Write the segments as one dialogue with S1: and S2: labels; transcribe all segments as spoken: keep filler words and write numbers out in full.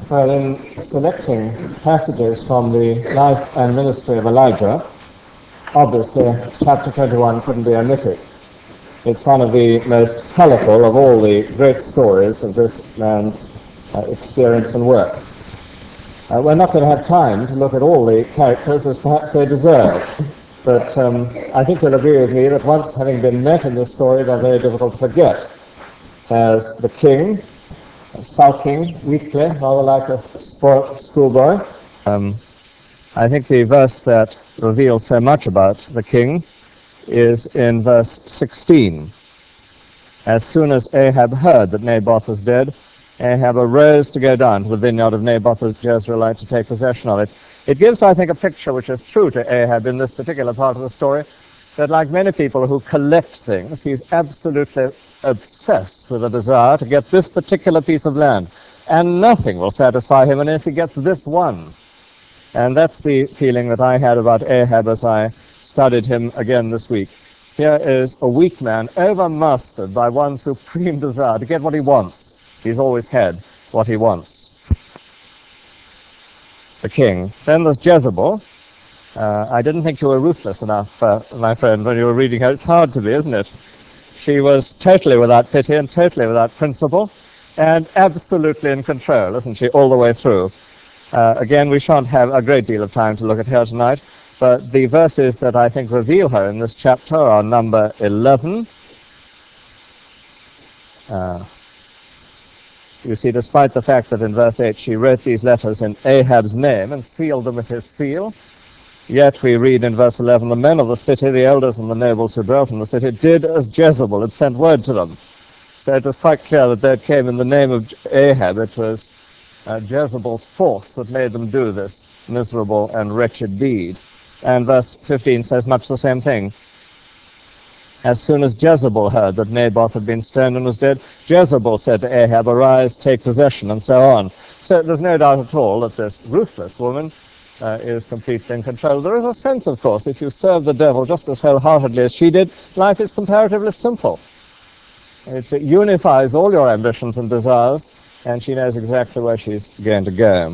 S1: Well, in selecting passages from the life and ministry of Elijah, obviously chapter twenty-one couldn't be omitted. It's one of the most colourful of all the great stories of this man's uh, experience and work. Uh, we're not going to have time to look at all the characters as perhaps they deserve, but um, I think you'll agree with me that once having been met in this story, they're very difficult to forget. As the king, sulking weakly, rather like a spoilt schoolboy. Um, I think the verse that reveals so much about the king is in verse sixteen. As soon as Ahab heard that Naboth was dead, Ahab arose to go down to the vineyard of Naboth the Jezreelite to take possession of it. It gives, I think, a picture which is true to Ahab in this particular part of the story, that like many people who collect things, he's absolutely obsessed with a desire to get this particular piece of land, and nothing will satisfy him unless he gets this one. And that's the feeling that I had about Ahab as I studied him again this week. Here is a weak man overmastered by one supreme desire to get what he wants. He's always had what he wants. The king. Then there's Jezebel. Uh, I didn't think you were ruthless enough, uh, my friend, when you were reading her. It's hard to be, isn't it? She was totally without pity and totally without principle and absolutely in control, isn't she, all the way through. Uh, again, we shan't have a great deal of time to look at her tonight, but the verses that I think reveal her in this chapter are number eleven. Uh, you see, despite the fact that in verse eight she wrote these letters in Ahab's name and sealed them with his seal, yet we read in verse eleven, the men of the city, the elders and the nobles who dwelt in the city, did as Jezebel had sent word to them. So it was quite clear that they came in the name of Ahab. It was uh, Jezebel's force that made them do this miserable and wretched deed. And verse fifteen says much the same thing. As soon as Jezebel heard that Naboth had been stoned and was dead, Jezebel said to Ahab, arise, take possession, and so on. So there's no doubt at all that this ruthless woman uh, is completely in control. There is a sense, of course, if you serve the devil just as wholeheartedly as she did, life is comparatively simple. It unifies all your ambitions and desires, and she knows exactly where she's going to go.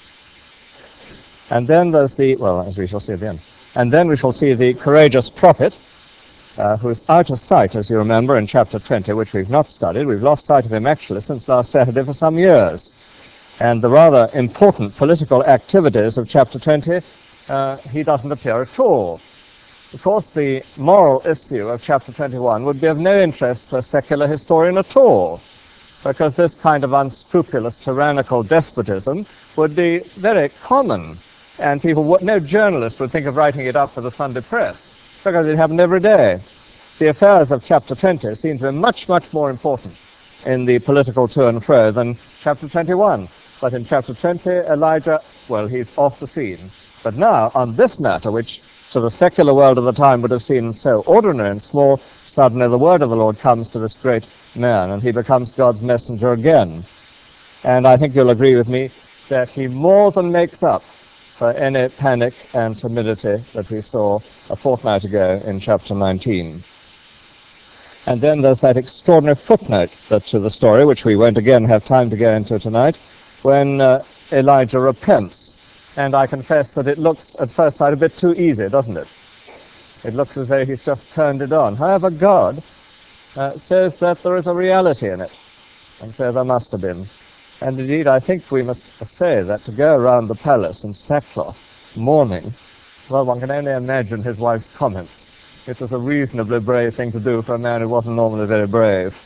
S1: And then there's the, well, as we shall see at the end, and then we shall see the courageous prophet, uh, who is out of sight, as you remember, in chapter twenty, which we've not studied. We've lost sight of him, actually, since last Saturday for some years. And the rather important political activities of chapter twenty, uh, he doesn't appear at all. Of course, the moral issue of chapter twenty-one would be of no interest to a secular historian at all, because this kind of unscrupulous tyrannical despotism would be very common, and people would, no journalist would think of writing it up for the Sunday press, because it happened every day. The affairs of chapter twenty seem to be much, much more important in the political to and fro than chapter twenty-one. But in chapter twenty, Elijah, well, he's off the scene. But now, on this matter, which to the secular world of the time would have seemed so ordinary and small, suddenly the word of the Lord comes to this great man, and he becomes God's messenger again. And I think you'll agree with me that he more than makes up for any panic and timidity that we saw a fortnight ago in chapter nineteen. And then there's that extraordinary footnote that, to the story, which we won't again have time to go into tonight, when uh, Elijah repents. And I confess that it looks at first sight a bit too easy, doesn't it? It looks as though he's just turned it on. However, God uh, says that there is a reality in it, and so there must have been. And indeed, I think we must say that to go around the palace in sackcloth, mourning, well, one can only imagine his wife's comments. It was a reasonably brave thing to do for a man who wasn't normally very brave.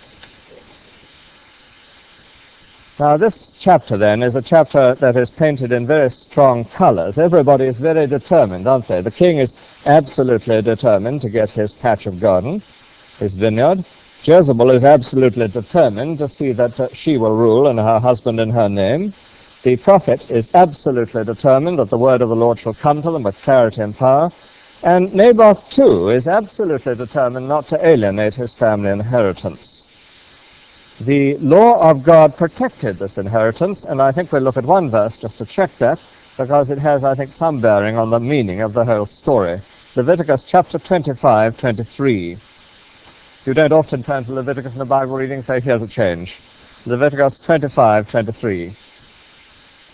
S1: Now, this chapter, then, is a chapter that is painted in very strong colors. Everybody is very determined, aren't they? The king is absolutely determined to get his patch of garden, his vineyard. Jezebel is absolutely determined to see that uh, she will rule and her husband in her name. The prophet is absolutely determined that the word of the Lord shall come to them with clarity and power. And Naboth, too, is absolutely determined not to alienate his family inheritance. The law of God protected this inheritance, and I think we'll look at one verse just to check that, because it has, I think, some bearing on the meaning of the whole story. Leviticus chapter twenty-five, twenty-three. You don't often turn to Leviticus in the Bible reading, so here's a change. Leviticus twenty-five, twenty-three.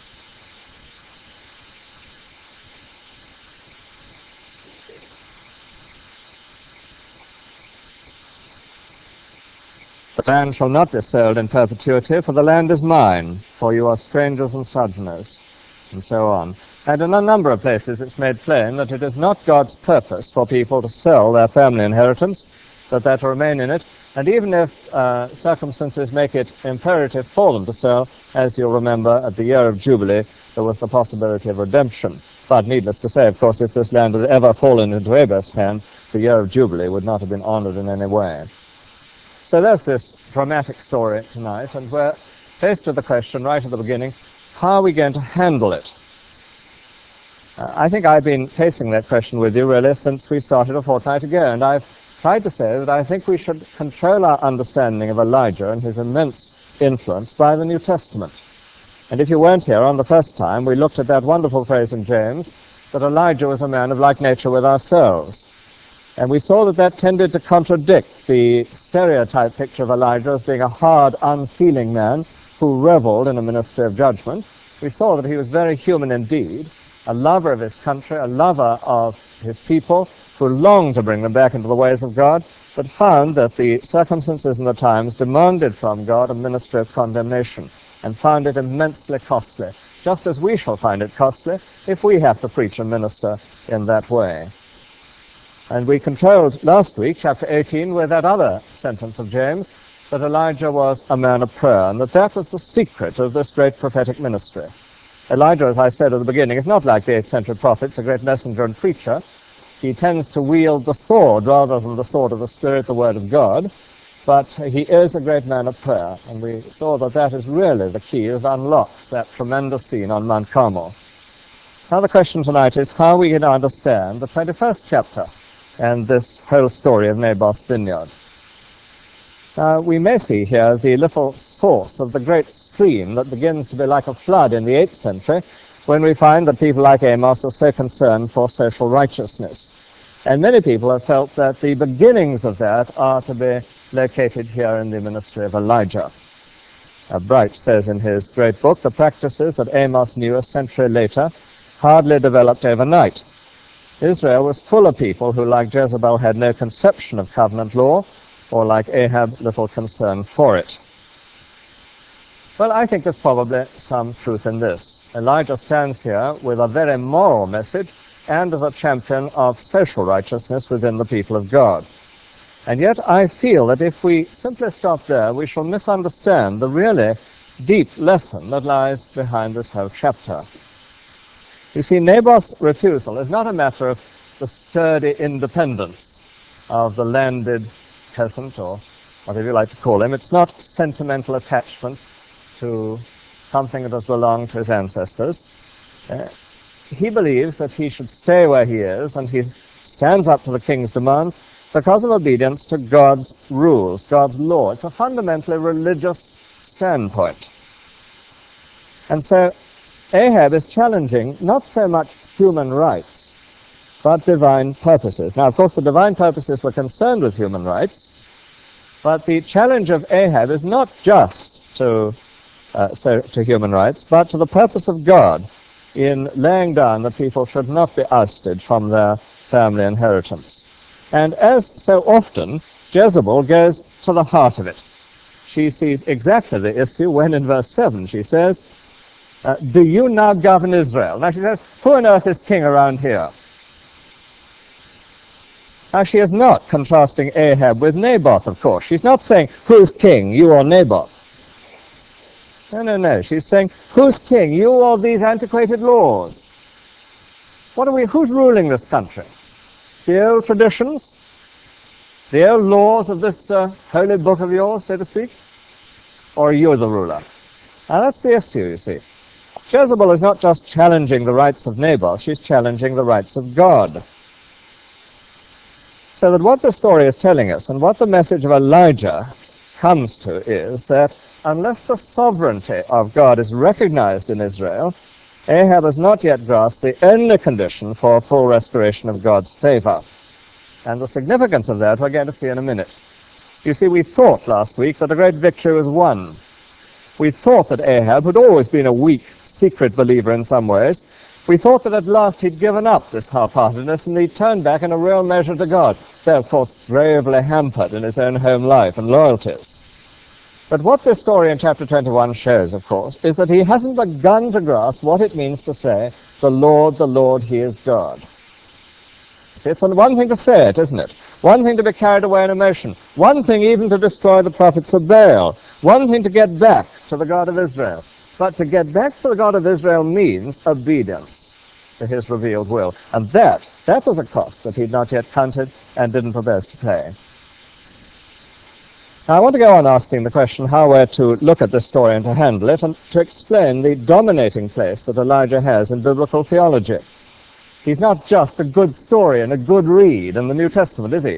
S1: The land shall not be sold in perpetuity, for the land is mine, for you are strangers and sojourners, and so on. And in a number of places it's made plain that it is not God's purpose for people to sell their family inheritance, but that to remain in it. And even if uh, circumstances make it imperative for them to sell, as you'll remember, at the year of Jubilee, there was the possibility of redemption. But needless to say, of course, if this land had ever fallen into Abel's hand, the year of Jubilee would not have been honored in any way. So there's this dramatic story tonight, and we're faced with the question right at the beginning, how are we going to handle it? Uh, I think I've been facing that question with you, really, since we started a fortnight ago, and I've tried to say that I think we should control our understanding of Elijah and his immense influence by the New Testament. And if you weren't here on the first time, we looked at that wonderful phrase in James, that Elijah was a man of like nature with ourselves. And we saw that that tended to contradict the stereotype picture of Elijah as being a hard, unfeeling man who reveled in a ministry of judgment. We saw that he was very human indeed, a lover of his country, a lover of his people, who longed to bring them back into the ways of God, but found that the circumstances and the times demanded from God a ministry of condemnation, and found it immensely costly, just as we shall find it costly if we have to preach and minister in that way. And we controlled last week, chapter eighteen, with that other sentence of James, that Elijah was a man of prayer, and that that was the secret of this great prophetic ministry. Elijah, as I said at the beginning, is not like the eighth century prophets, a great messenger and preacher. He tends to wield the sword rather than the sword of the Spirit, the Word of God, but he is a great man of prayer, and we saw that that is really the key that unlocks that tremendous scene on Mount Carmel. Now the question tonight is, how are we going to understand the twenty-first chapter and this whole story of Naboth's vineyard? Uh, we may see here the little source of the great stream that begins to be like a flood in the eighth century, when we find that people like Amos are so concerned for social righteousness. And many people have felt that the beginnings of that are to be located here in the ministry of Elijah. Uh, Bright says in his great book, the practices that Amos knew a century later hardly developed overnight. Israel was full of people who, like Jezebel, had no conception of covenant law, or like Ahab, little concern for it. Well, I think there's probably some truth in this. Elijah stands here with a very moral message and as a champion of social righteousness within the people of God. And yet I feel that if we simply stop there, we shall misunderstand the really deep lesson that lies behind this whole chapter. You see, Naboth's refusal is not a matter of the sturdy independence of the landed peasant, or whatever you like to call him. It's not sentimental attachment to something that has belonged to his ancestors. Uh, he believes that he should stay where he is, and he stands up to the king's demands because of obedience to God's rules, God's law. It's a fundamentally religious standpoint. And so Ahab is challenging not so much human rights, but divine purposes. Now, of course, the divine purposes were concerned with human rights, but the challenge of Ahab is not just to, uh, so, to human rights, but to the purpose of God in laying down that people should not be ousted from their family inheritance. And as so often, Jezebel goes to the heart of it. She sees exactly the issue when in verse seven she says, uh, do you now govern Israel? Now she says, who on earth is king around here? Now, she is not contrasting Ahab with Naboth, of course. She's not saying, who's king, you or Naboth? No, no, no. She's saying, who's king, you or these antiquated laws? What are we, who's ruling this country? The old traditions? The old laws of this uh, holy book of yours, so to speak? Or are you the ruler? Now, that's the issue, you see. Jezebel is not just challenging the rights of Naboth, she's challenging the rights of God. So that what the story is telling us, and what the message of Elijah comes to, is that unless the sovereignty of God is recognized in Israel, Ahab has not yet grasped the only condition for a full restoration of God's favor. And the significance of that we're going to see in a minute. You see, we thought last week that a great victory was won. We thought that Ahab, who'd always been a weak, secret believer in some ways, we thought that at last he'd given up this half-heartedness and he'd turned back in a real measure to God, though, of course, gravely hampered in his own home life and loyalties. But what this story in chapter twenty-one shows, of course, is that he hasn't begun to grasp what it means to say, the Lord, the Lord, he is God. See, it's one thing to say it, isn't it? One thing to be carried away in emotion. One thing even to destroy the prophets of Baal. One thing to get back to the God of Israel. But to get back to the God of Israel means obedience to his revealed will. And that, that was a cost that he'd not yet counted and didn't propose to pay. Now, I want to go on asking the question how we're to look at this story and to handle it, and to explain the dominating place that Elijah has in biblical theology. He's not just a good story and a good read in the New Testament, is he?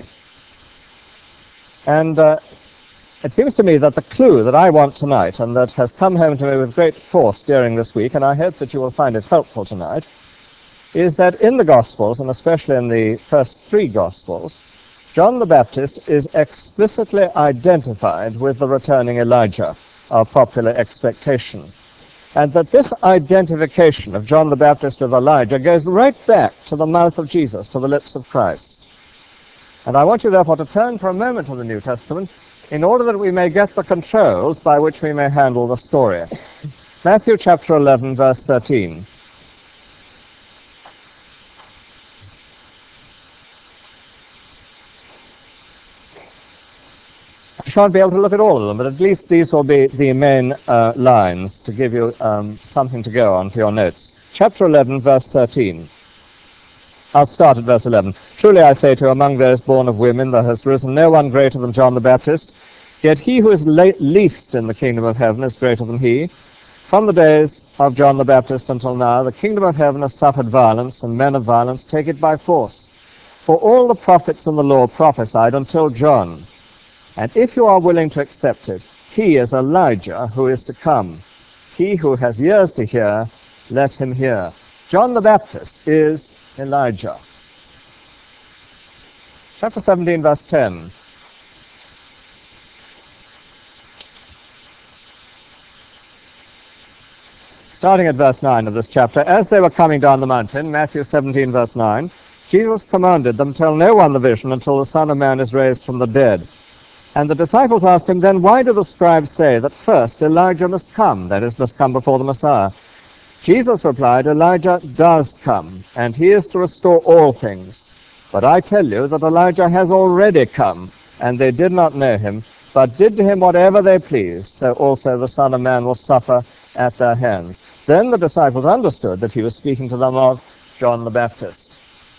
S1: And uh, it seems to me that the clue that I want tonight, and that has come home to me with great force during this week, and I hope that you will find it helpful tonight, is that in the Gospels, and especially in the first three Gospels, John the Baptist is explicitly identified with the returning Elijah, our popular expectation. And that this identification of John the Baptist with Elijah goes right back to the mouth of Jesus, to the lips of Christ. And I want you therefore to turn for a moment to the New Testament in order that we may get the controls by which we may handle the story. Matthew chapter eleven, verse thirteen. I shan't be able to look at all of them, but at least these will be the main uh, lines to give you um, something to go on for your notes. Chapter eleven, verse thirteen. I'll start at verse eleven. Truly I say to you, among those born of women there has risen no one greater than John the Baptist, yet he who is la- least in the kingdom of heaven is greater than he. From the days of John the Baptist until now, the kingdom of heaven has suffered violence, and men of violence take it by force. For all the prophets and the law prophesied until John. And if you are willing to accept it, he is Elijah who is to come. He who has ears to hear, let him hear. John the Baptist is Elijah. Chapter seventeen, verse ten. Starting at verse nine of this chapter, as they were coming down the mountain, Matthew seventeen, verse nine, Jesus commanded them, tell no one the vision until the Son of Man is raised from the dead. And the disciples asked him, then why do the scribes say that first Elijah must come, that is, must come before the Messiah? Jesus replied, Elijah does come, and he is to restore all things. But I tell you that Elijah has already come, and they did not know him, but did to him whatever they pleased, so also the Son of Man will suffer at their hands. Then the disciples understood that he was speaking to them of John the Baptist.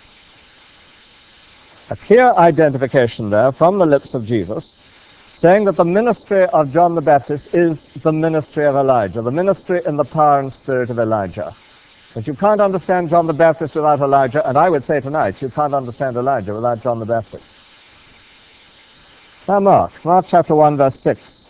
S1: A clear identification there from the lips of Jesus, saying that the ministry of John the Baptist is the ministry of Elijah, the ministry in the power and spirit of Elijah. But you can't understand John the Baptist without Elijah, and I would say tonight, you can't understand Elijah without John the Baptist. Now Mark, Mark chapter one, verse six.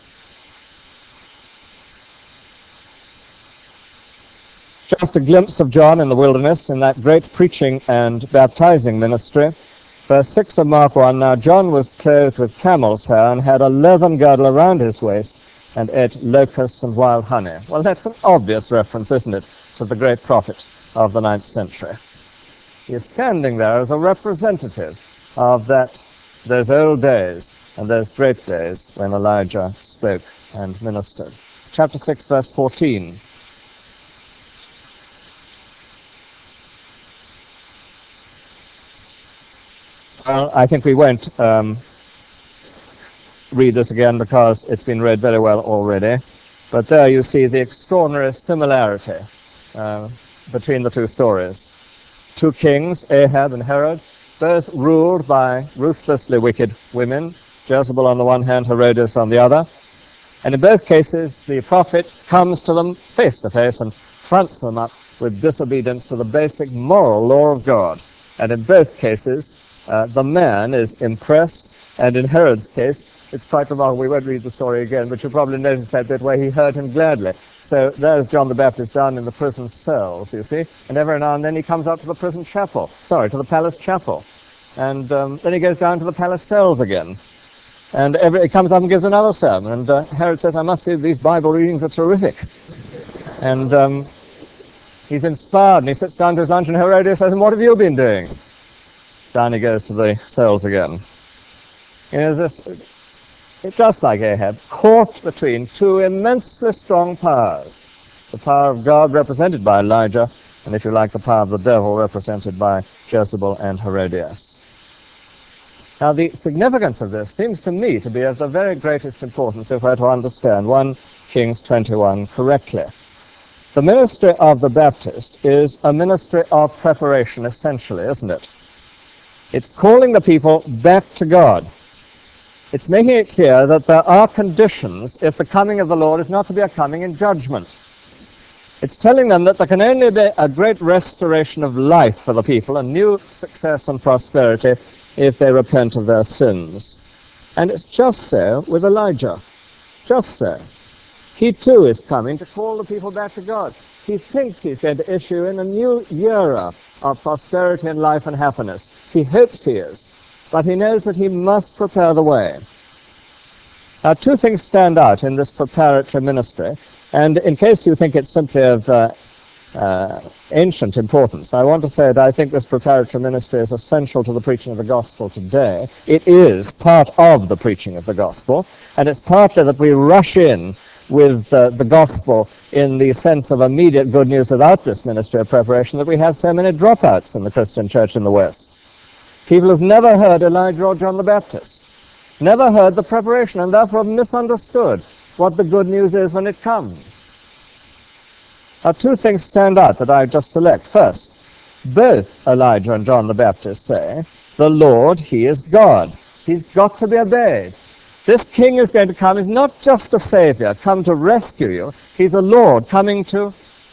S1: Just a glimpse of John in the wilderness in that great preaching and baptizing ministry. Verse six of Mark one, now John was clothed with camel's hair and had a leathern girdle around his waist and ate locusts and wild honey. Well, that's an obvious reference, isn't it, to the great prophet of the ninth century. He is standing there as a representative of that, those old days and those great days when Elijah spoke and ministered. Chapter six, verse fourteen. Well, I think we won't um, read this again because it's been read very well already. But there you see the extraordinary similarity uh, between the two stories. Two kings, Ahab and Herod, both ruled by ruthlessly wicked women, Jezebel on the one hand, Herodias on the other. And in both cases, the prophet comes to them face to face and fronts them up with disobedience to the basic moral law of God. And in both cases, Uh, the man is impressed, and in Herod's case, it's quite remarkable. We won't read the story again, but you'll probably notice that bit where he heard him gladly. So there's John the Baptist down in the prison cells, you see, and every now and then he comes up to the prison chapel, sorry, to the palace chapel, and um, then he goes down to the palace cells again, and every, he comes up and gives another sermon, and uh, Herod says, I must say these Bible readings are terrific. And um, he's inspired, and he sits down to his lunch, and Herodias says, and what have you been doing? Down he goes to the cells again. You know, this, just like Ahab, caught between two immensely strong powers. The power of God represented by Elijah, and if you like, the power of the devil represented by Jezebel and Herodias. Now, the significance of this seems to me to be of the very greatest importance if we're to understand First Kings twenty-one correctly. The ministry of the Baptist is a ministry of preparation, essentially, isn't it? It's calling the people back to God. It's making it clear that there are conditions if the coming of the Lord is not to be a coming in judgment. It's telling them that there can only be a great restoration of life for the people, a new success and prosperity, if they repent of their sins. And it's just so with Elijah. Just so. He too is coming to call the people back to God. He thinks he's going to issue in a new era of prosperity and life and happiness. He hopes he is, but he knows that he must prepare the way. Now, two things stand out in this preparatory ministry, and in case you think it's simply of uh, uh, ancient importance, I want to say that I think this preparatory ministry is essential to the preaching of the gospel today. It is part of the preaching of the gospel, and it's partly that we rush in with uh, the gospel in the sense of immediate good news without this ministry of preparation that we have so many dropouts in the Christian church in the West. People who've never heard Elijah or John the Baptist, never heard the preparation, and therefore have misunderstood what the good news is when it comes. Now, two things stand out that I just select. First, both Elijah and John the Baptist say, the Lord, he is God. He's got to be obeyed. This king is going to come. He's not just a savior, come to rescue you. He's a Lord coming to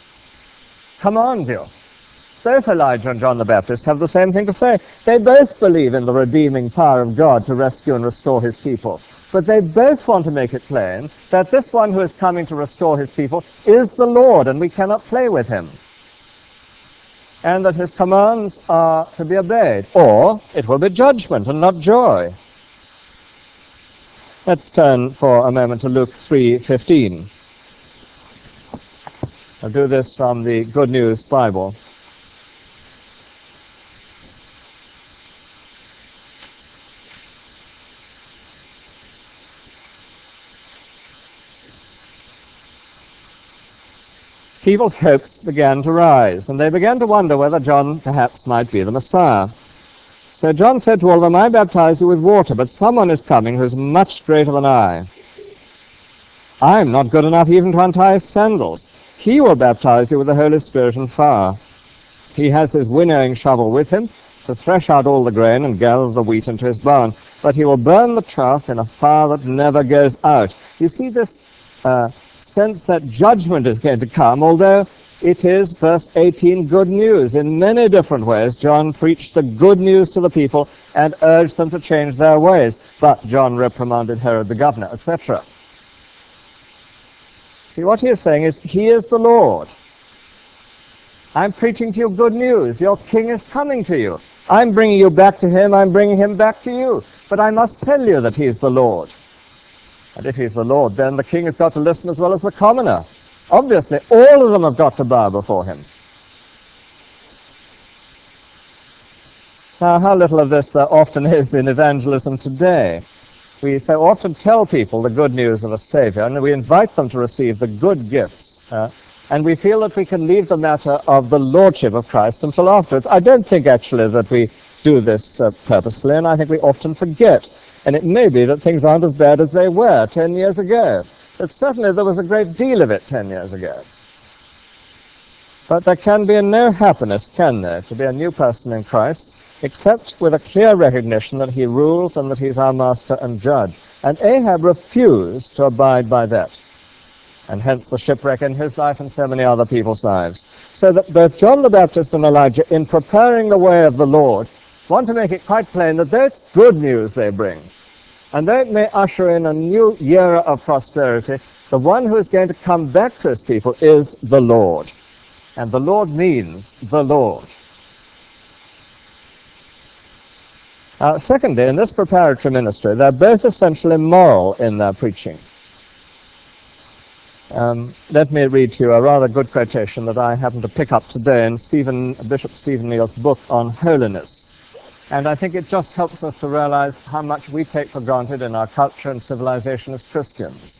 S1: command you. Both Elijah and John the Baptist have the same thing to say. They both believe in the redeeming power of God to rescue and restore his people. But they both want to make it plain that this one who is coming to restore his people is the Lord, and we cannot play with him. And that his commands are to be obeyed, or it will be judgment and not joy. Let's turn for a moment to Luke three fifteen. I'll do this from the Good News Bible. People's hopes began to rise, and they began to wonder whether John perhaps might be the Messiah. So John said to all of them, I baptize you with water, but someone is coming who is much greater than I. I am not good enough even to untie his sandals. He will baptize you with the Holy Spirit and fire. He has his winnowing shovel with him to thresh out all the grain and gather the wheat into his barn, but he will burn the chaff in a fire that never goes out. You see this uh, sense that judgment is going to come, although it is, verse eighteen, good news. In many different ways, John preached the good news to the people and urged them to change their ways. But John reprimanded Herod the governor, et cetera. See, what he is saying is, he is the Lord. I'm preaching to you good news. Your king is coming to you. I'm bringing you back to him. I'm bringing him back to you. But I must tell you that he is the Lord. And if he's the Lord, then the king has got to listen as well as the commoner. Obviously, all of them have got to bow before him. Now, how little of this there often is in evangelism today. We so often tell people the good news of a Savior, and we invite them to receive the good gifts. Uh, and we feel that we can leave the matter of the Lordship of Christ until afterwards. I don't think, actually, that we do this uh, purposely, and I think we often forget. And it may be that things aren't as bad as they were ten years ago. But certainly there was a great deal of it ten years ago. But there can be no happiness, can there, to be a new person in Christ, except with a clear recognition that he rules and that he's our master and judge. And Ahab refused to abide by that. And hence the shipwreck in his life and so many other people's lives. So that both John the Baptist and Elijah, in preparing the way of the Lord, want to make it quite plain that though it's good news they bring, and though it may usher in a new era of prosperity, the one who is going to come back to his people is the Lord. And the Lord means the Lord. Uh, secondly, in this preparatory ministry, they're both essentially moral in their preaching. Um, let me read to you a rather good quotation that I happened to pick up today in Stephen, Bishop Stephen Neal's book on holiness. And I think it just helps us to realize how much we take for granted in our culture and civilization as Christians.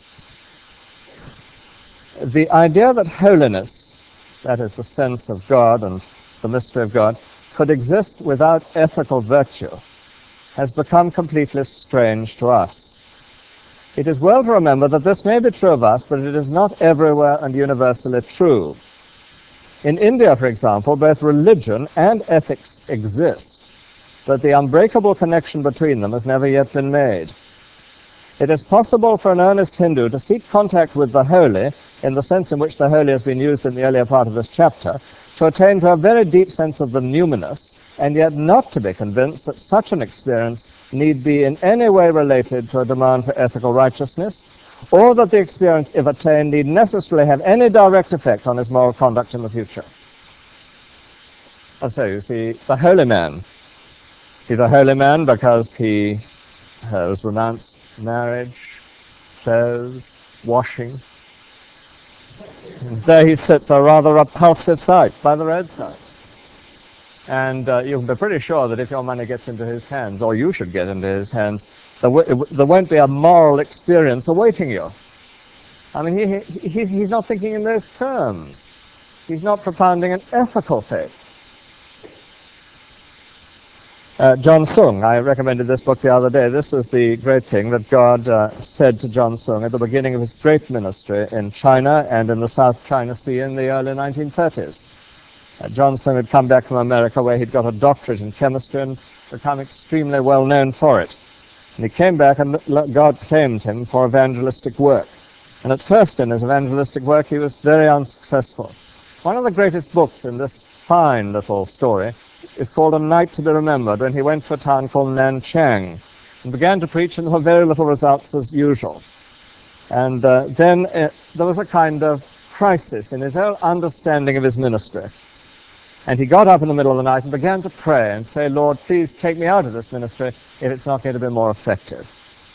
S1: The idea that holiness, that is the sense of God and the mystery of God, could exist without ethical virtue has become completely strange to us. It is well to remember that this may be true of us, but it is not everywhere and universally true. In India, for example, both religion and ethics exist, but the unbreakable connection between them has never yet been made. It is possible for an earnest Hindu to seek contact with the holy, in the sense in which the holy has been used in the earlier part of this chapter, to attain to a very deep sense of the numinous, and yet not to be convinced that such an experience need be in any way related to a demand for ethical righteousness, or that the experience, if attained, need necessarily have any direct effect on his moral conduct in the future. And so, you see, the holy man, he's a holy man because he has renounced marriage, clothes, washing. And there he sits, a rather repulsive sight by the roadside. And uh, you can be pretty sure that if your money gets into his hands, or you should get into his hands, there, w there won't be a moral experience awaiting you. I mean, he, he, he's not thinking in those terms. He's not propounding an ethical faith. Uh, John Sung, I recommended this book the other day. This was the great thing that God uh, said to John Sung at the beginning of his great ministry in China and in the South China Sea in the early nineteen thirties. Uh, John Sung had come back from America, where he'd got a doctorate in chemistry and become extremely well known for it. And he came back and God claimed him for evangelistic work. And at first in his evangelistic work he was very unsuccessful. One of the greatest books in this fine little story is called A Night to be Remembered, when he went to a town called Nanchang and began to preach, and there were very little results as usual. And uh, then uh, there was a kind of crisis in his whole understanding of his ministry. And he got up in the middle of the night and began to pray and say, Lord, please take me out of this ministry if it's not going to be more effective.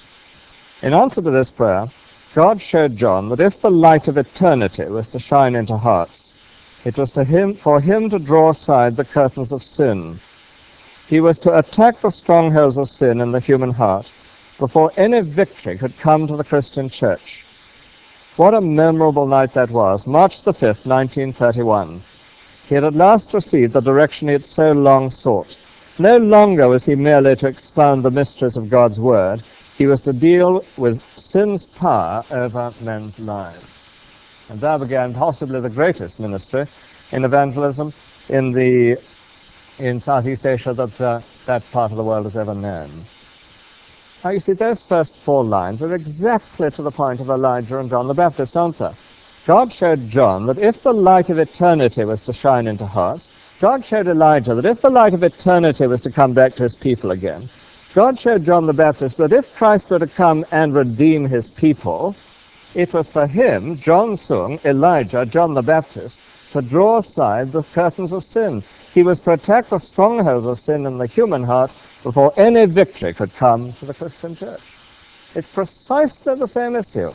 S1: In answer to this prayer, God showed John that if the light of eternity was to shine into hearts, it was to him, for him to draw aside the curtains of sin. He was to attack the strongholds of sin in the human heart before any victory could come to the Christian church. What a memorable night that was, March the fifth, nineteen thirty-one. He had at last received the direction he had so long sought. No longer was he merely to expound the mysteries of God's Word. He was to deal with sin's power over men's lives. And there began possibly the greatest ministry in evangelism in the in Southeast Asia that uh, that part of the world has ever known. Now you see, those first four lines are exactly to the point of Elijah and John the Baptist, aren't they? God showed John that if the light of eternity was to shine into hearts, God showed Elijah that if the light of eternity was to come back to his people again, God showed John the Baptist that if Christ were to come and redeem his people, it was for him, John Sung, Elijah, John the Baptist, to draw aside the curtains of sin. He was to attack the strongholds of sin in the human heart before any victory could come to the Christian church. It's precisely the same issue.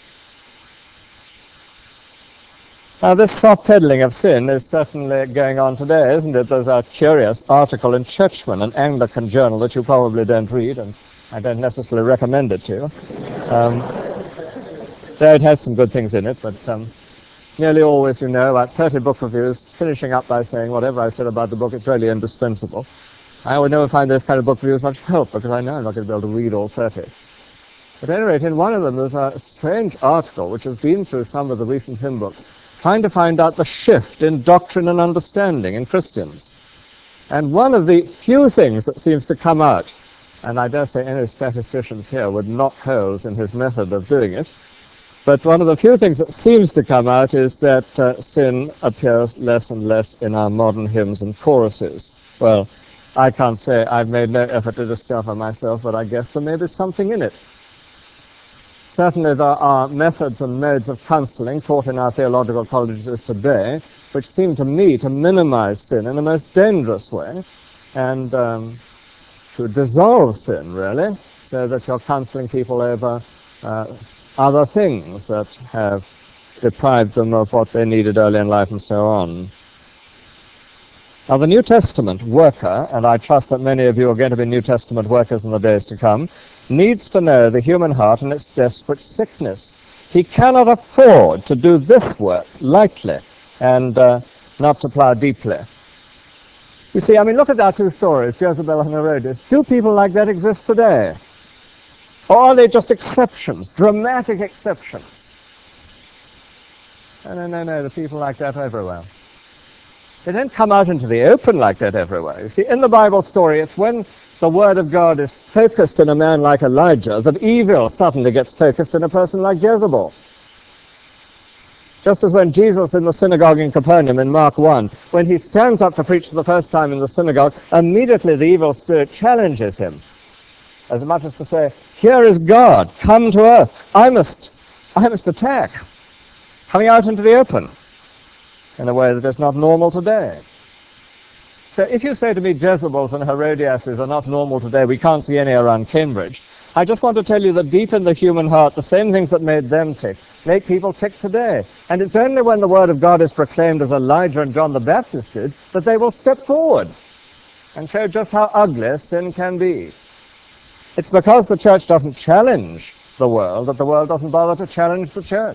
S1: Now, this soft peddling of sin is certainly going on today, isn't it? There's a curious article in Churchman, an Anglican journal that you probably don't read, and I don't necessarily recommend it to you. Um, There it has some good things in it, but um, nearly always, you know, about thirty book reviews, finishing up by saying whatever I said about the book, it's really indispensable. I would never find those kind of book reviews much help, because I know I'm not going to be able to read all thirty. But at any rate, in one of them, there's a strange article which has been through some of the recent hymn books, trying to find out the shift in doctrine and understanding in Christians. And one of the few things that seems to come out, and I dare say any statisticians here would knock holes in his method of doing it, but one of the few things that seems to come out is that uh, sin appears less and less in our modern hymns and choruses. Well, I can't say I've made no effort to discover myself, but I guess there may be something in it. Certainly there are methods and modes of counseling taught in our theological colleges today which seem to me to minimize sin in a most dangerous way and um, to dissolve sin, really, so that you're counseling people over uh, other things that have deprived them of what they needed early in life and so on. Now, the New Testament worker, and I trust that many of you are going to be New Testament workers in the days to come, needs to know the human heart and its desperate sickness. He cannot afford to do this work lightly and uh, not to plow deeply. You see, I mean, look at our two stories, Jezebel and Herodias. Do people like that exist today? Or are they just exceptions, dramatic exceptions? No, no, no, no, the people like that are everywhere. They don't come out into the open like that everywhere. You see, in the Bible story, it's when the Word of God is focused in a man like Elijah that evil suddenly gets focused in a person like Jezebel. Just as when Jesus in the synagogue in Capernaum in Mark one, when he stands up to preach for the first time in the synagogue, immediately the evil spirit challenges him, as much as to say, here is God, come to earth. I must, I must attack, coming out into the open in a way that is not normal today. So if you say to me Jezebels and Herodiases are not normal today, we can't see any around Cambridge, I just want to tell you that deep in the human heart, the same things that made them tick make people tick today. And it's only when the Word of God is proclaimed as Elijah and John the Baptist did that they will step forward and show just how ugly sin can be. It's because the church doesn't challenge the world that the world doesn't bother to challenge the church.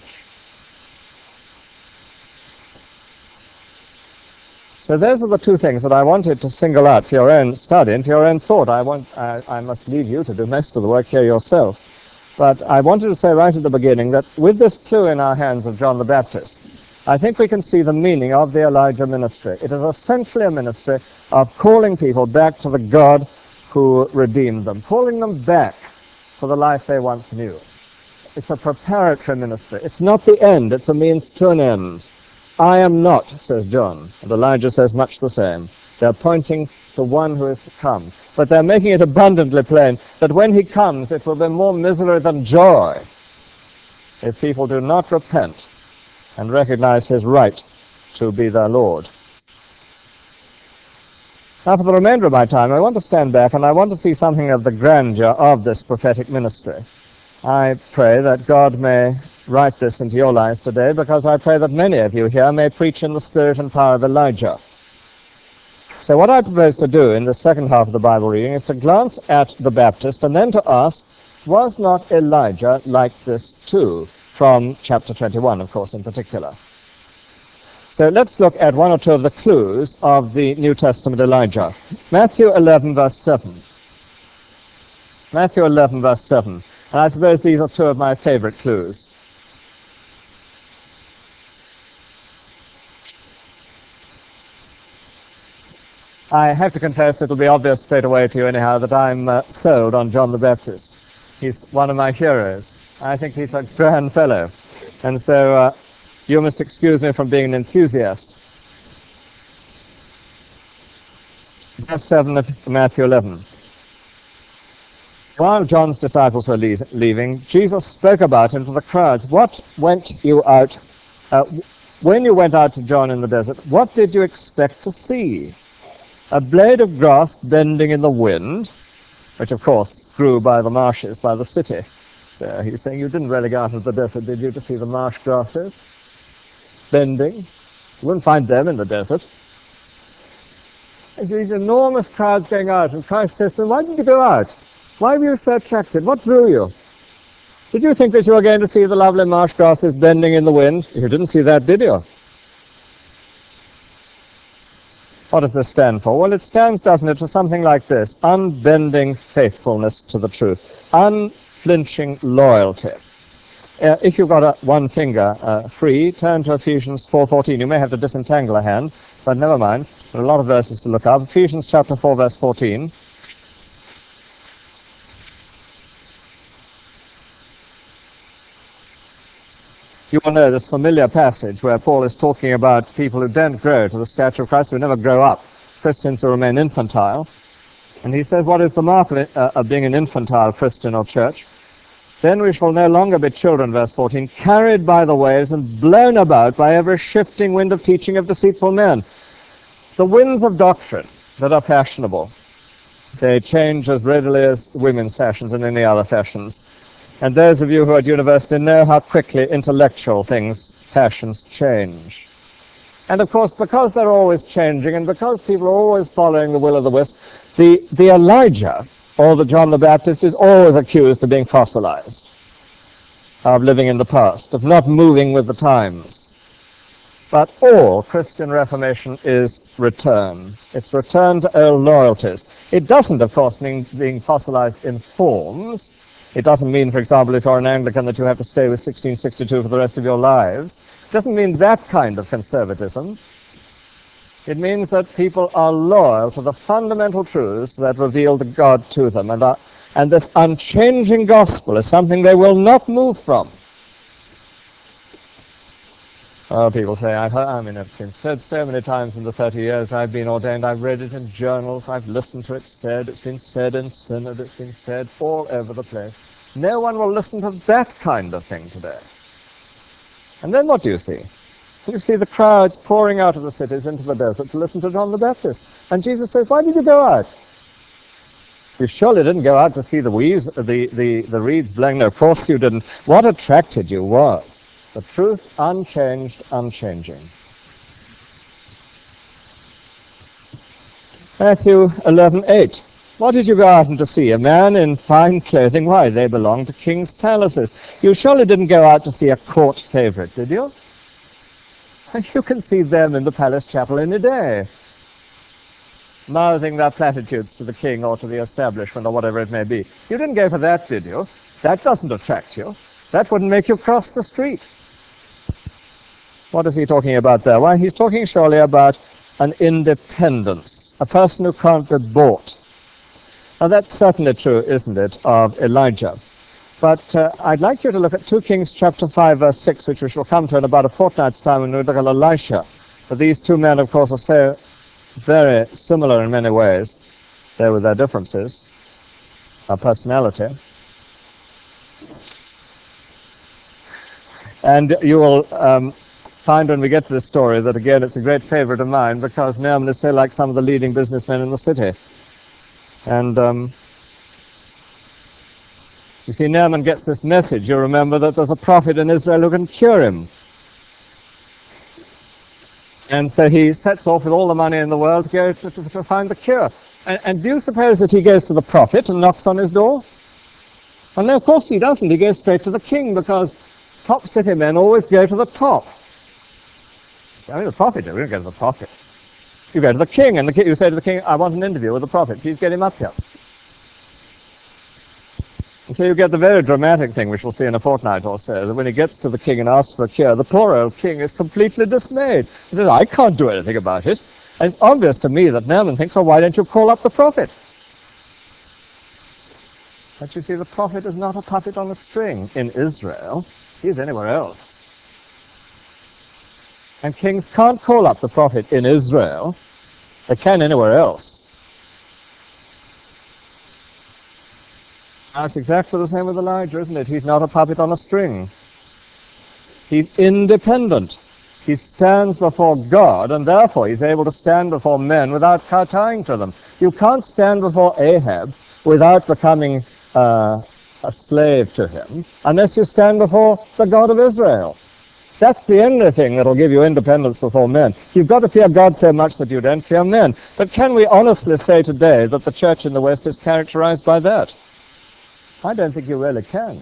S1: So those are the two things that I wanted to single out for your own study and for your own thought. I, want, I, I must leave you to do most of the work here yourself. But I wanted to say right at the beginning that with this clue in our hands of John the Baptist, I think we can see the meaning of the Elijah ministry. It is essentially a ministry of calling people back to the God who redeemed them, calling them back to the life they once knew. It's a preparatory ministry. It's not the end, it's a means to an end. I am not, says John, and Elijah says much the same. They're pointing to one who is to come. But they're making it abundantly plain that when he comes, it will be more misery than joy if people do not repent and recognize his right to be their Lord. Now, for the remainder of my time, I want to stand back and I want to see something of the grandeur of this prophetic ministry. I pray that God may write this into your lives today, because I pray that many of you here may preach in the spirit and power of Elijah. So what I propose to do in the second half of the Bible reading is to glance at the Baptist and then to ask, was not Elijah like this too? From chapter twenty-one, of course, in particular. So let's look at one or two of the clues of the New Testament Elijah. Matthew eleven, verse seven. Matthew eleven, verse seven. And I suppose these are two of my favorite clues. I have to confess, it'll be obvious straight away to you anyhow, that I'm uh, sold on John the Baptist. He's one of my heroes. I think he's a grand fellow. And so uh, you must excuse me from being an enthusiast. Verse seven of Matthew eleven. While John's disciples were le leaving, Jesus spoke about him to the crowds. What went you out, uh, when you went out to John in the desert, what did you expect to see? A blade of grass bending in the wind, which of course grew by the marshes, by the city. So he's saying, you didn't really go out into the desert, did you, to see the marsh grasses bending? You wouldn't find them in the desert. There's these enormous crowds going out, and Christ says to them, why did you go out? Why were you so attracted? What drew you? Did you think that you were going to see the lovely marsh grasses bending in the wind? You didn't see that, did you? What does this stand for? Well, it stands, doesn't it, for something like this: unbending faithfulness to the truth, unflinching loyalty. Uh, if you've got a, one finger uh, free, turn to Ephesians four fourteen. You may have to disentangle a hand, but never mind. There are a lot of verses to look up. Ephesians chapter four, verse fourteen. You will know this familiar passage where Paul is talking about people who don't grow to the stature of Christ, who never grow up, Christians who remain infantile. And he says, what is the mark of, it, uh, of being an infantile Christian or church? Then we shall no longer be children, verse fourteen, carried by the waves and blown about by every shifting wind of teaching of deceitful men. The winds of doctrine that are fashionable, they change as readily as women's fashions and any other fashions. And those of you who are at university know how quickly intellectual things, fashions, change. And of course, because they're always changing, and because people are always following the will of the wisp, the, the Elijah, or the John the Baptist, is always accused of being fossilized, of living in the past, of not moving with the times. But all Christian Reformation is return. It's return to old loyalties. It doesn't, of course, mean being fossilized in forms. It doesn't mean, for example, if you're an Anglican, that you have to stay with sixteen sixty-two for the rest of your lives. It doesn't mean that kind of conservatism. It means that people are loyal to the fundamental truths that reveal the God to them, and, are, and this unchanging gospel is something they will not move from. Oh, people say, I've heard, I mean, it's been said so many times in the thirty years I've been ordained. I've read it in journals, I've listened to it said, it's been said in synod, it's been said all over the place. No one will listen to that kind of thing today. And then what do you see? You see the crowds pouring out of the cities into the desert to listen to John the Baptist. And Jesus says, why did you go out? You surely didn't go out to see the, weeds, the, the, the reeds blowing. No, of course you didn't. What attracted you was the truth, unchanged, unchanging. Matthew eleven eight. What did you go out to see? A man in fine clothing? Why, they belong to king's palaces. You surely didn't go out to see a court favorite, did you? You can see them in the palace chapel any day, mouthing their platitudes to the king or to the establishment or whatever it may be. You didn't go for that, did you? That doesn't attract you. That wouldn't make you cross the street. What is he talking about there? Why, he's talking surely about an independence, a person who can't be bought. Now that's certainly true, isn't it, of Elijah. But uh, I'd like you to look at Second Kings chapter five, verse six, which we shall come to in about a fortnight's time when we look at Elisha. But these two men, of course, are so very similar in many ways, there with their differences, our personality. And you will um, find when we get to this story that, again, it's a great favorite of mine because Naaman is so like some of the leading businessmen in the city. And um, you see, Naaman gets this message. You remember that there's a prophet in Israel who can cure him. And so he sets off with all the money in the world to go to, to, to find the cure. And, and do you suppose that he goes to the prophet and knocks on his door? Well, no, of course he doesn't. He goes straight to the king because top city men always go to the top. I mean, the prophet, we don't go to the prophet. You go to the king, and the king, you say to the king, I want an interview with the prophet. Please get him up here. And so you get the very dramatic thing, which we'll see in a fortnight or so, that when he gets to the king and asks for a cure, the poor old king is completely dismayed. He says, I can't do anything about it. And it's obvious to me that Naaman thinks, well, why don't you call up the prophet? But you see, the prophet is not a puppet on a string in Israel. He's anywhere else. And kings can't call up the prophet in Israel. They can anywhere else. Now, it's exactly the same with Elijah, isn't it? He's not a puppet on a string. He's independent. He stands before God, and therefore he's able to stand before men without kowtowing to them. You can't stand before Ahab without becoming uh, a slave to him, unless you stand before the God of Israel. That's the only thing that will give you independence before men. You've got to fear God so much that you don't fear men. But can we honestly say today that the church in the West is characterized by that? I don't think you really can.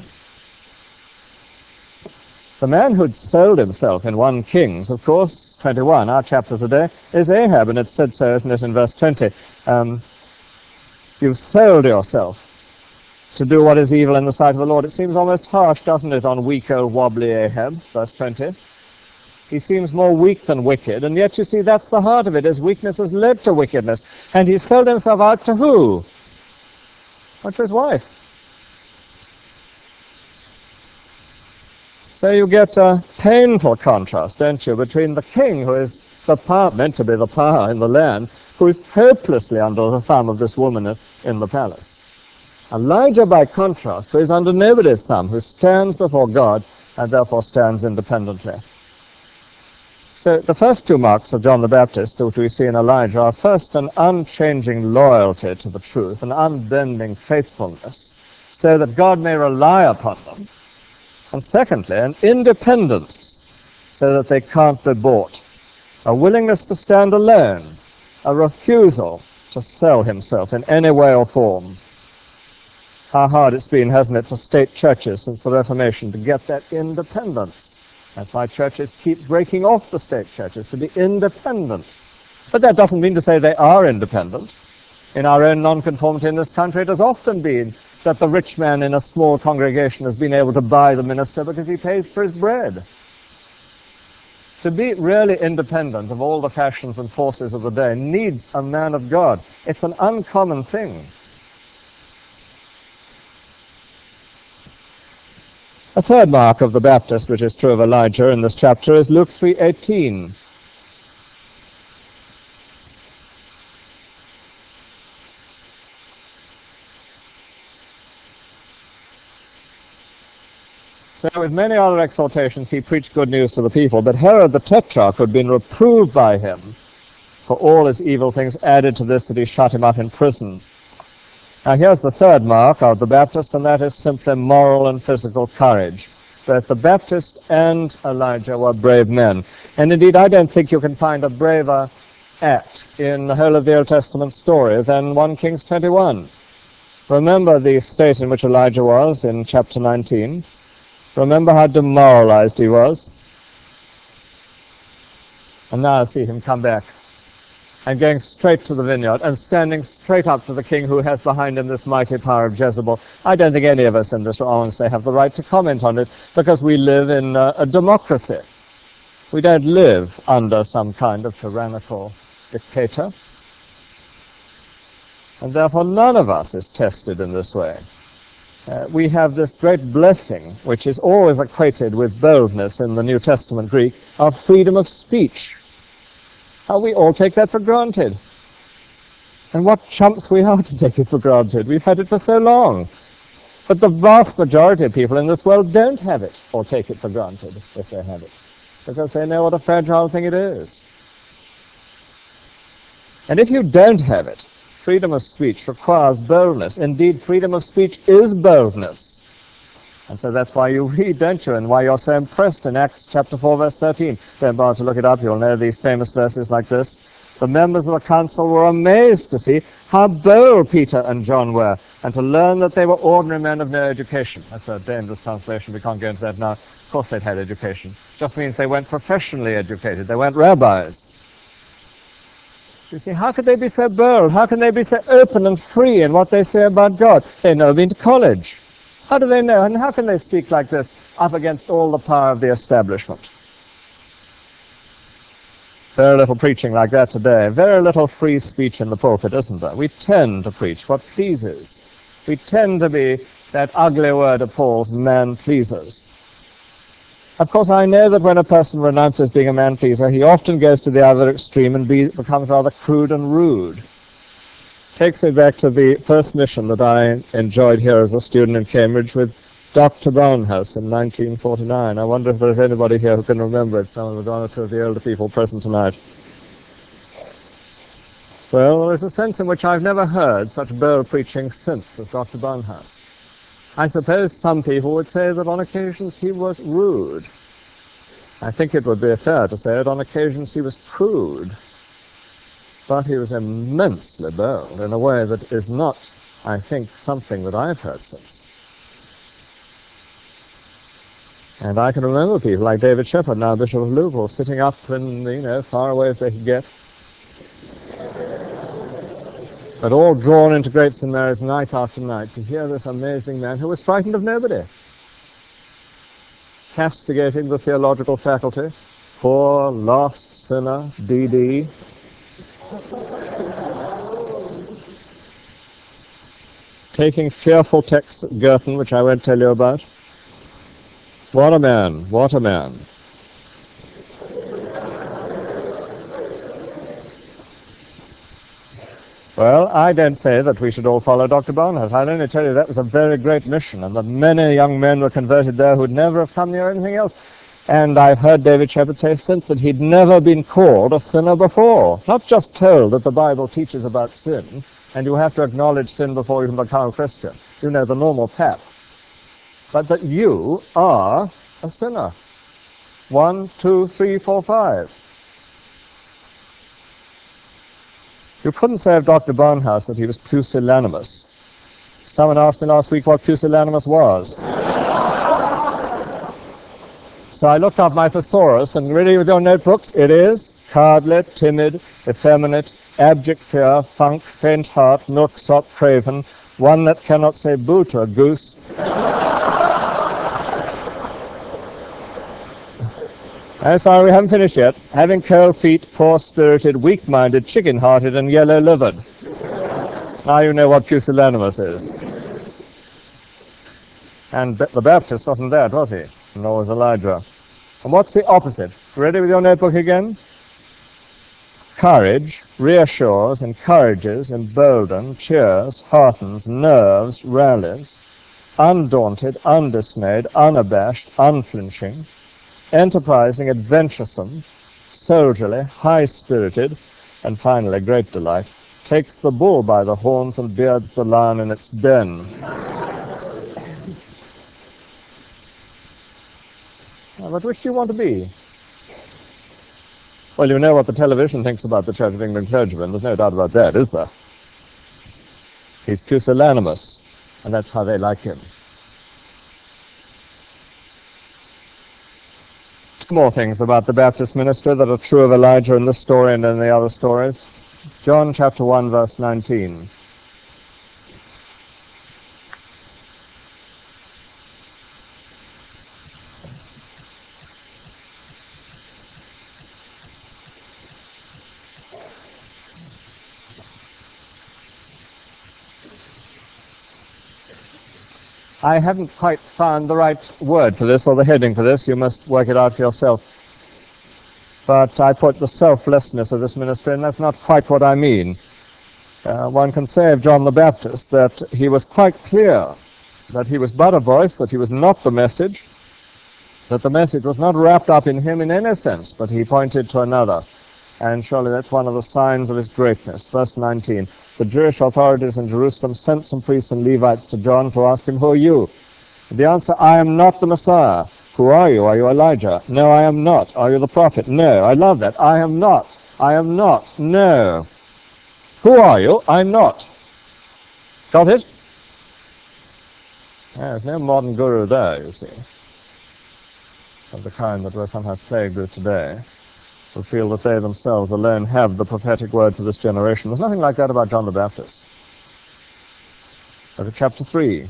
S1: The man who'd sold himself in First Kings, of course, twenty-one, our chapter today, is Ahab, and it's said so, isn't it, in verse twenty. Um, you've sold yourself to do what is evil in the sight of the Lord. It seems almost harsh, doesn't it, on weak old wobbly Ahab, verse twenty. He seems more weak than wicked, and yet you see that's the heart of it. His weakness has led to wickedness. And he sold himself out to who? Well, to his wife. So you get a painful contrast, don't you, between the king, who is the power, meant to be the power in the land, who is hopelessly under the thumb of this woman in the palace. Elijah, by contrast, who is under nobody's thumb, who stands before God and therefore stands independently. So the first two marks of John the Baptist, which we see in Elijah, are first an unchanging loyalty to the truth, an unbending faithfulness, so that God may rely upon them. And secondly, an independence, so that they can't be bought. a willingness to stand alone, a refusal to sell himself in any way or form. How hard it's been, hasn't it, for state churches since the Reformation to get that independence. That's why churches keep breaking off the state churches, to be independent. But that doesn't mean to say they are independent. In our own nonconformity in this country, it has often been that the rich man in a small congregation has been able to buy the minister because he pays for his bread. To be really independent of all the fashions and forces of the day needs a man of God. It's an uncommon thing. A third mark of the Baptist, which is true of Elijah in this chapter, is Luke three eighteen. So with many other exhortations he preached good news to the people, but Herod the Tetrarch had been reproved by him for all his evil things, added to this that he shut him up in prison. Now here's the third mark of the Baptist, and that is simply moral and physical courage. Both the Baptist and Elijah were brave men. And indeed, I don't think you can find a braver act in the whole of the Old Testament story than First Kings twenty-one. Remember the state in which Elijah was in chapter nineteen. Remember how demoralized he was. And now see him come back and going straight to the vineyard and standing straight up to the king who has behind him this mighty power of Jezebel. I don't think any of us in this honestly have the right to comment on it, because we live in a, a democracy. We don't live under some kind of tyrannical dictator. And therefore none of us is tested in this way. Uh, we have this great blessing, which is always equated with boldness in the New Testament Greek, of freedom of speech. How we all take that for granted. And what chumps we are to take it for granted. We've had it for so long. But the vast majority of people in this world don't have it, or take it for granted if they have it, because they know what a fragile thing it is. And if you don't have it, freedom of speech requires boldness. Indeed, freedom of speech is boldness. And so that's why you read, don't you, and why you're so impressed in Acts chapter four, verse thirteen. Don't bother to look it up, you'll know these famous verses like this. The members of the council were amazed to see how bold Peter and John were, and to learn that they were ordinary men of no education. That's a dangerous translation, we can't go into that now. Of course they'd had education. Just means they weren't professionally educated, they weren't rabbis. You see, how could they be so bold? How can they be so open and free in what they say about God? They've never been to college. How do they know? And how can they speak like this up against all the power of the establishment? Very little preaching like that today. Very little free speech in the pulpit, isn't there? We tend to preach what pleases. We tend to be that ugly word of Paul's, man-pleasers. Of course, I know that when a person renounces being a man-pleaser, he often goes to the other extreme and be, becomes rather crude and rude. Takes me back to the first mission that I enjoyed here as a student in Cambridge with Doctor Brownhouse in nineteen forty-nine. I wonder if there's anybody here who can remember it, some of the one or two of the older people present tonight. Well, there's a sense in which I've never heard such bold preaching since as Doctor Brownhouse. I suppose some people would say that on occasions he was rude. I think it would be fair to say that on occasions he was crude. But he was immensely bold in a way that is not, I think, something that I've heard since. And I can remember people like David Shepherd, now Bishop of Louisville, sitting up in, you know, far away as they could get, but all drawn into Great Saint Mary's night after night to hear this amazing man who was frightened of nobody, castigating the theological faculty, poor, lost sinner, D D, taking fearful texts at Girton, which I won't tell you about. What a man, what a man. Well, I don't say that we should all follow Doctor Barnhouse. I'll only tell you that was a very great mission, and that many young men were converted there who'd never have come near anything else. And I've heard David Shepherd say since that he'd never been called a sinner before. Not just told that the Bible teaches about sin, and you have to acknowledge sin before you can become a Christian. You know, the normal path. But that you are a sinner. One, two, three, four, five. You couldn't say of Doctor Barnhouse that he was pusillanimous. Someone asked me last week what pusillanimous was. So I looked up my thesaurus, and ready with your notebooks, it is cardlet, timid, effeminate, abject fear, funk, faint heart, milksop, craven, one that cannot say boo to a goose. I'm sorry, we haven't finished yet. Having cold feet, poor-spirited, weak-minded, chicken-hearted, and yellow-livered. Now you know what pusillanimous is. And the Baptist wasn't that, was he? Nor was Elijah. And what's the opposite? Ready with your notebook again? Courage reassures, encourages, emboldens, cheers, heartens, nerves, rallies, undaunted, undismayed, unabashed, unflinching, enterprising, adventuresome, soldierly, high-spirited, and finally, great delight, takes the bull by the horns and beards the lion in its den. But which do you want to be? Well, you know what the television thinks about the Church of England clergyman. There's no doubt about that, is there? He's pusillanimous, and that's how they like him. Two more things about the Baptist minister that are true of Elijah in this story and in the other stories. John chapter one, verse nineteen. I haven't quite found the right word for this, or the heading for this. You must work it out for yourself. But I put the selflessness of this ministry, and that's not quite what I mean. Uh, one can say of John the Baptist that he was quite clear that he was but a voice, that he was not the message, that the message was not wrapped up in him in any sense, but he pointed to another. And surely that's one of the signs of his greatness. Verse nineteen, the Jewish authorities in Jerusalem sent some priests and Levites to John to ask him, who are you? The answer, I am not the Messiah. Who are you? Are you Elijah? No, I am not. Are you the prophet? No. I love that. I am not. I am not. No. Who are you? I'm not. Got it? There's no modern guru there, you see, of the kind that we're sometimes plagued with today, who feel that they themselves alone have the prophetic word for this generation. There's nothing like that about John the Baptist. Look at chapter three.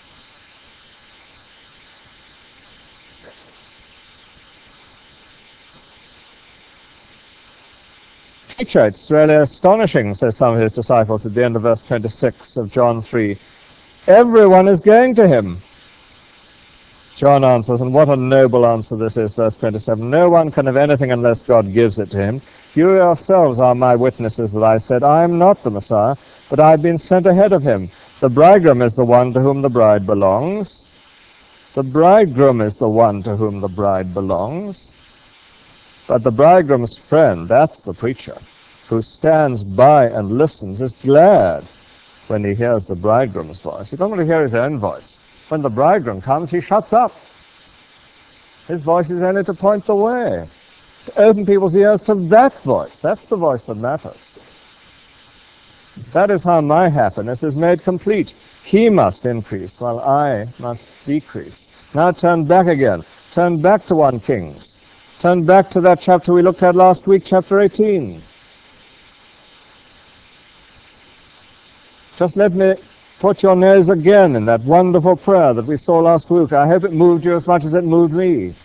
S1: Teacher, it's really astonishing, says some of his disciples at the end of verse twenty-six of John three. Everyone is going to him. John answers, and what a noble answer this is, verse twenty-seven. No one can have anything unless God gives it to him. You yourselves are my witnesses that I said, I am not the Messiah, but I have been sent ahead of him. The bridegroom is the one to whom the bride belongs. The bridegroom is the one to whom the bride belongs. But the bridegroom's friend, that's the preacher, who stands by and listens, is glad when he hears the bridegroom's voice. He doesn't want to hear his own voice. When the bridegroom comes, he shuts up. His voice is only to point the way, to open people's ears to that voice. That's the voice that matters. That is how my happiness is made complete. He must increase, while I must decrease. Now turn back again. Turn back to First Kings. Turn back to that chapter we looked at last week, chapter eighteen. Just let me put your nose again in that wonderful prayer that we saw last week. I hope it moved you as much as it moved me.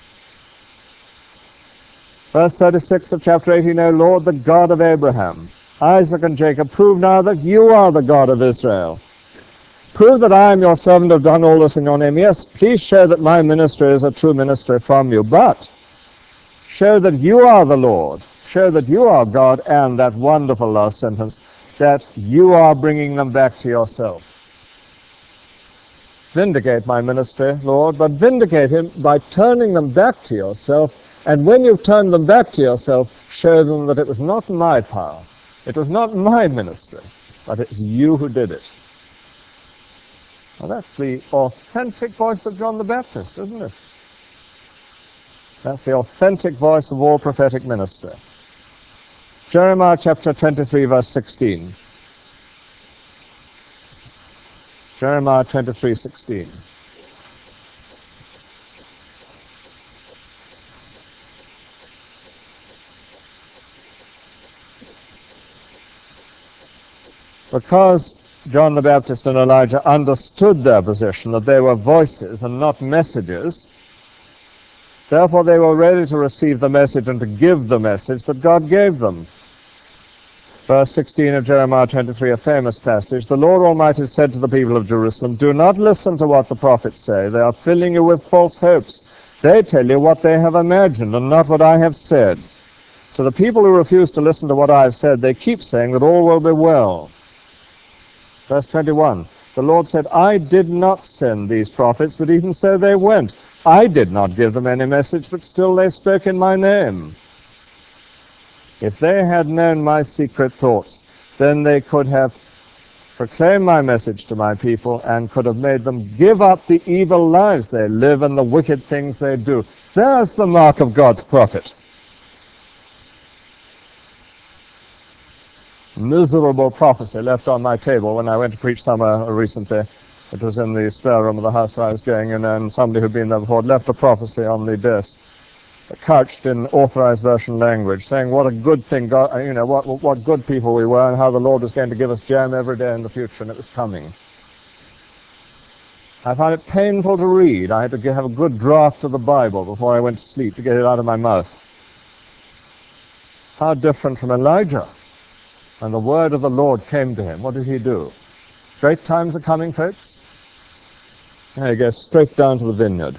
S1: Verse thirty-six of chapter eighteen, O Lord, the God of Abraham, Isaac, and Jacob, prove now that you are the God of Israel. Prove that I am your servant, have done all this in your name. Yes, please show that my ministry is a true ministry from you, but show that you are the Lord. Show that you are God, and that wonderful last sentence, that you are bringing them back to yourself. Vindicate my ministry, Lord, but vindicate him by turning them back to yourself. And when you've turned them back to yourself, show them that it was not my power, it was not my ministry, but it's you who did it. Well, that's the authentic voice of John the Baptist, isn't it? That's the authentic voice of all prophetic ministry. Jeremiah chapter twenty-three, verse sixteen. Jeremiah twenty-three, sixteen. Because John the Baptist and Elijah understood their position, that they were voices and not messages, therefore they were ready to receive the message and to give the message that God gave them. Verse sixteen of Jeremiah twenty-three, a famous passage, "The Lord Almighty said to the people of Jerusalem, do not listen to what the prophets say. They are filling you with false hopes. They tell you what they have imagined and not what I have said. To the people who refuse to listen to what I have said, they keep saying that all will be well." Verse twenty-one, "The Lord said, I did not send these prophets, but even so they went. I did not give them any message, but still they spoke in my name. If they had known my secret thoughts, then they could have proclaimed my message to my people and could have made them give up the evil lives they live and the wicked things they do." There's the mark of God's prophet. Miserable prophecy left on my table when I went to preach somewhere recently. It was in the spare room of the house where I was going in, and somebody who'd been there before left a prophecy on the desk, couched in authorized version language, saying what a good thing, God, you know, what, what good people we were and how the Lord was going to give us jam every day in the future, and it was coming. I found it painful to read. I had to have a good draft of the Bible before I went to sleep to get it out of my mouth. How different from Elijah. And the word of the Lord came to him. What did he do? Great times are coming, folks. Now he goes straight down to the vineyard.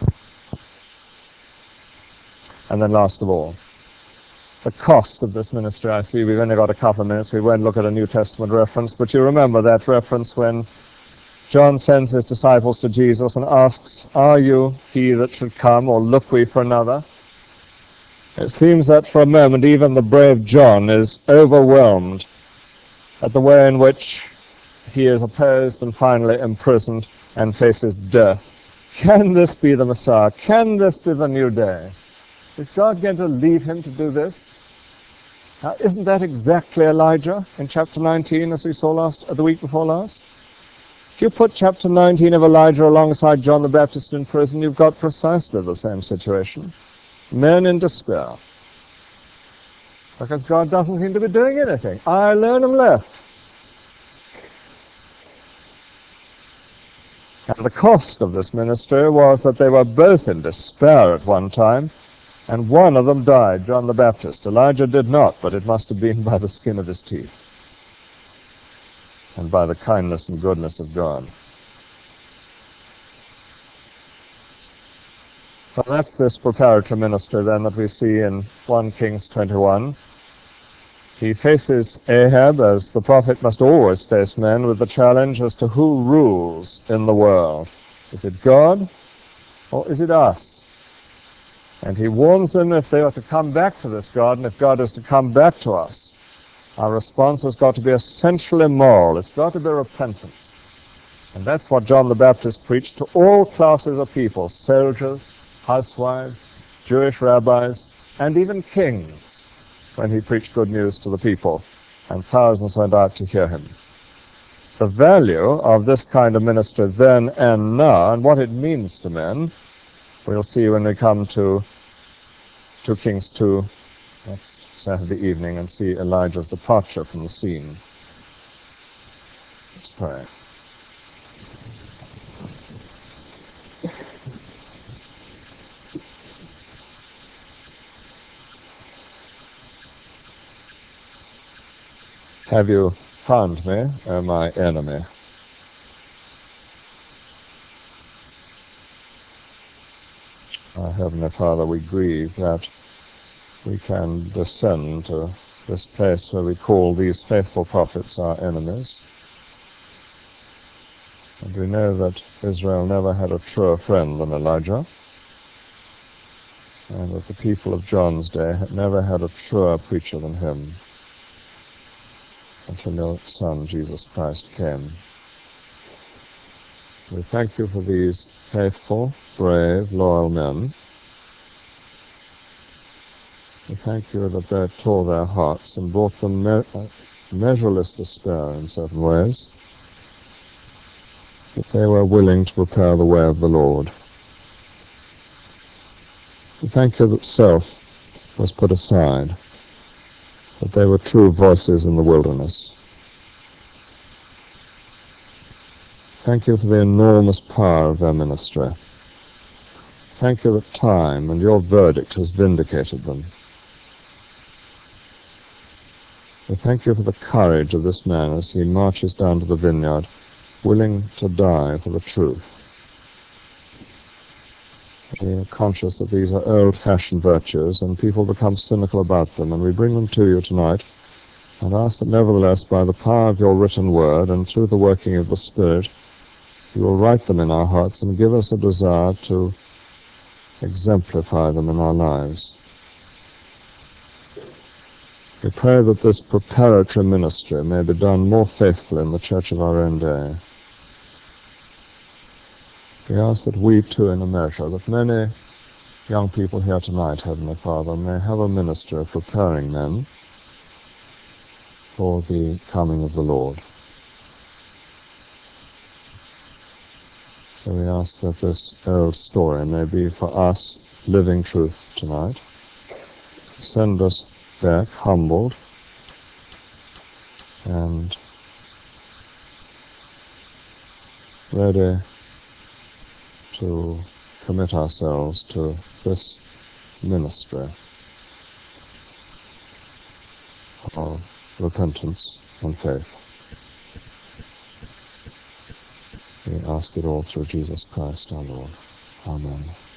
S1: And then last of all, the cost of this ministry. I see we've only got a couple of minutes. We won't look at a New Testament reference, but you remember that reference when John sends his disciples to Jesus and asks, "Are you he that should come, or look we for another?" It seems that for a moment even the brave John is overwhelmed at the way in which he is opposed and finally imprisoned and faces death. Can this be the Messiah? Can this be the new day? Is God going to leave him to do this? Now, isn't that exactly Elijah in chapter nineteen, as we saw last, uh, the week before last? If you put chapter nineteen of Elijah alongside John the Baptist in prison, you've got precisely the same situation. Men in despair. Because God doesn't seem to be doing anything. I alone am left. And the cost of this ministry was that they were both in despair at one time, and one of them died, John the Baptist. Elijah did not, but it must have been by the skin of his teeth and by the kindness and goodness of God. Well, that's this preparatory ministry then that we see in First Kings twenty-one. He faces Ahab, as the prophet must always face men, with the challenge as to who rules in the world. Is it God or is it us? And he warns them if they are to come back to this God, and if God is to come back to us, our response has got to be essentially moral. It's got to be repentance. And that's what John the Baptist preached to all classes of people, soldiers, housewives, Jewish rabbis, and even kings, when he preached good news to the people, and thousands went out to hear him. The value of this kind of ministry then and now, and what it means to men, we'll see when we come to two Kings two next Saturday evening and see Elijah's departure from the scene. Let's pray. Have you found me, O my enemy? Our Heavenly Father, we grieve that we can descend to this place where we call these faithful prophets our enemies. And we know that Israel never had a truer friend than Elijah, and that the people of John's day had never had a truer preacher than him, until your Son, Jesus Christ, came. We thank you for these faithful, brave, loyal men.
S2: We thank you that they tore their hearts and brought them me- uh, measureless despair in certain ways, that they were willing to prepare the way of the Lord. We thank you that self was put aside, that they were true voices in the wilderness. Thank you for the enormous power of their ministry. Thank you that time and your verdict has vindicated them. We thank you for the courage of this man as he marches down to the vineyard, willing to die for the truth. We are conscious that these are old-fashioned virtues, and people become cynical about them, and we bring them to you tonight, and ask that nevertheless, by the power of your written word, and through the working of the Spirit, you will write them in our hearts and give us a desire to exemplify them in our lives. We pray that this preparatory ministry may be done more faithfully in the church of our own day. We ask that we too, in a measure, that many young people here tonight, Heavenly Father, may have a ministry of preparing men for the coming of the Lord. So we ask that this old story may be for us living truth tonight. Send us back humbled and ready to commit ourselves to this ministry of repentance and faith. We ask it all through Jesus Christ our Lord. Amen.